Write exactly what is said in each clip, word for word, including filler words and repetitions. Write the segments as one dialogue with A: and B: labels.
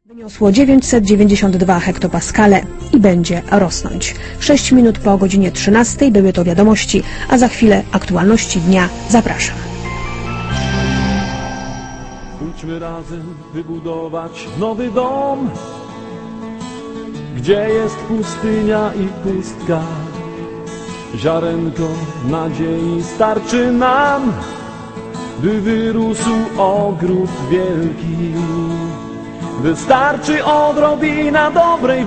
A: Wyniosło dziewięćset dziewięćdziesiąt dwa hektopaskale i będzie rosnąć. sześć minut po godzinie trzynastej były to wiadomości, a za chwilę aktualności dnia. Zapraszam.
B: Pójdźmy razem wybudować nowy dom, gdzie jest pustynia i pustka. Ziarenko nadziei starczy nam, by wyrósł ogród wielki. Wystarczy odrobina dobrej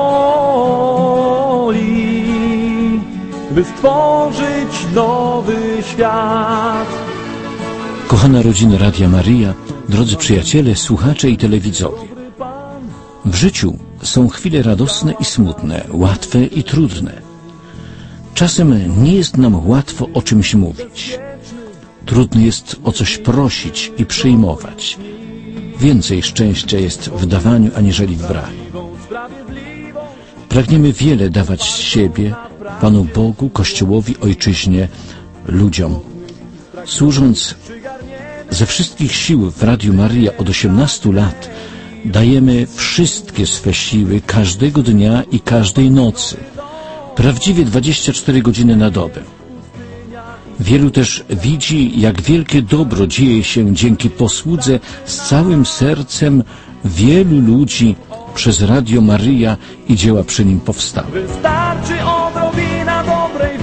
B: woli, by stworzyć nowy świat.
C: Kochana rodzina Radia Maryja, drodzy przyjaciele, słuchacze i telewidzowie. W życiu są chwile radosne i smutne, łatwe i trudne. Czasem nie jest nam łatwo o czymś mówić. Trudno jest o coś prosić i przyjmować. Więcej szczęścia jest w dawaniu aniżeli w braniu. Pragniemy wiele dawać z siebie Panu Bogu, Kościołowi, Ojczyźnie, ludziom. Służąc ze wszystkich sił w Radiu Maryja od osiemnastu lat, dajemy wszystkie swe siły każdego dnia i każdej nocy, prawdziwie dwadzieścia cztery godziny na dobę. Wielu też widzi, jak wielkie dobro dzieje się dzięki posłudze z całym sercem wielu ludzi przez Radio Maryja i dzieła przy nim powstałe.
B: Wystarczy odrobina dobrej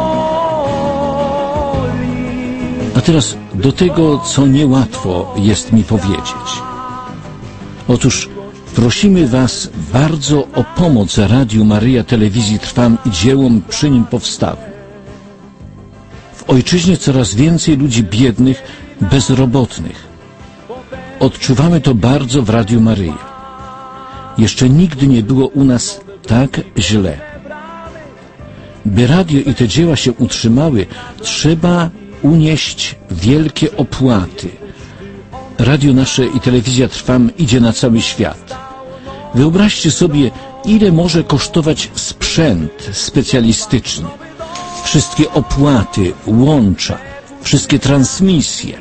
B: woli.
C: A teraz do tego, co niełatwo jest mi powiedzieć. Otóż prosimy Was bardzo o pomoc Radiu Maryja, Telewizji Trwam i dziełom przy nim powstałym. W ojczyźnie coraz więcej ludzi biednych, bezrobotnych. Odczuwamy to bardzo w Radiu Maryja. Jeszcze nigdy nie było u nas tak źle. By radio i te dzieła się utrzymały, trzeba unieść wielkie opłaty. Radio nasze i Telewizja Trwam idzie na cały świat. Wyobraźcie sobie, ile może kosztować sprzęt specjalistyczny. Wszystkie opłaty, łącza, wszystkie transmisje.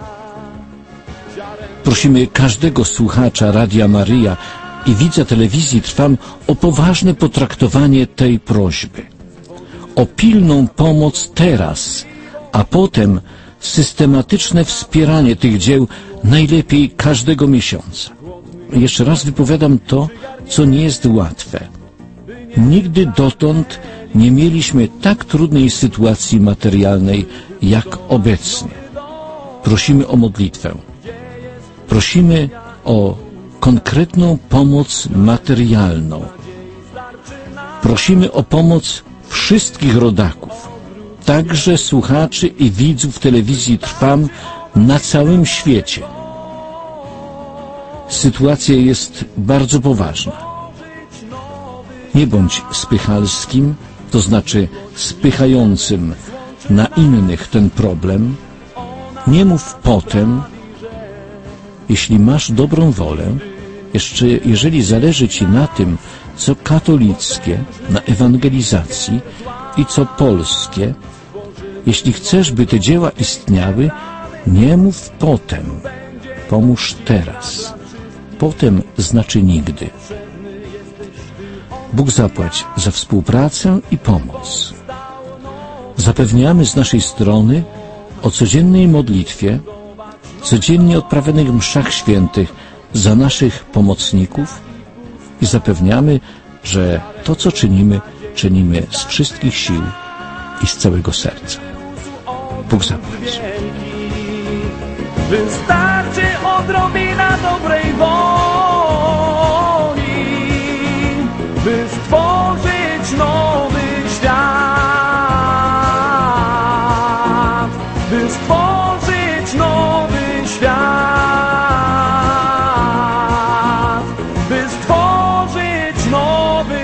C: Prosimy każdego słuchacza Radia Maryja i widza Telewizji Trwam o poważne potraktowanie tej prośby. O pilną pomoc teraz, a potem systematyczne wspieranie tych dzieł najlepiej każdego miesiąca. Jeszcze raz wypowiadam to, co nie jest łatwe. Nigdy dotąd nie mieliśmy tak trudnej sytuacji materialnej jak obecnie. Prosimy o modlitwę. Prosimy o konkretną pomoc materialną. Prosimy o pomoc wszystkich rodaków, także słuchaczy i widzów Telewizji Trwam na całym świecie. Sytuacja jest bardzo poważna. Nie bądź spychalskim, to znaczy spychającym na innych ten problem. Nie mów potem, jeśli masz dobrą wolę, jeszcze jeżeli zależy Ci na tym, co katolickie, na ewangelizacji i co polskie, jeśli chcesz, by te dzieła istniały, nie mów potem, pomóż teraz. Potem znaczy nigdy. Bóg zapłać za współpracę i pomoc. Zapewniamy z naszej strony o codziennej modlitwie, codziennie odprawianych mszach świętych za naszych pomocników i zapewniamy, że to, co czynimy, czynimy z wszystkich sił i z całego serca. Bóg zapłać.
B: Wystarczy odrobina dobrej woli, by stworzyć nowy świat, by stworzyć nowy świat, by stworzyć nowy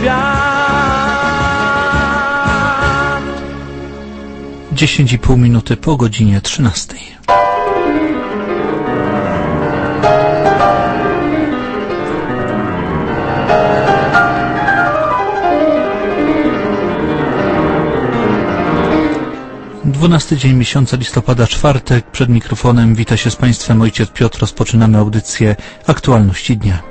B: świat.
D: dziesięć i pół minuty po godzinie trzynastej. dwunasty dzień miesiąca listopada, czwartek. Przed mikrofonem wita się z Państwem ojciec Piotr. Rozpoczynamy audycję Aktualności Dnia.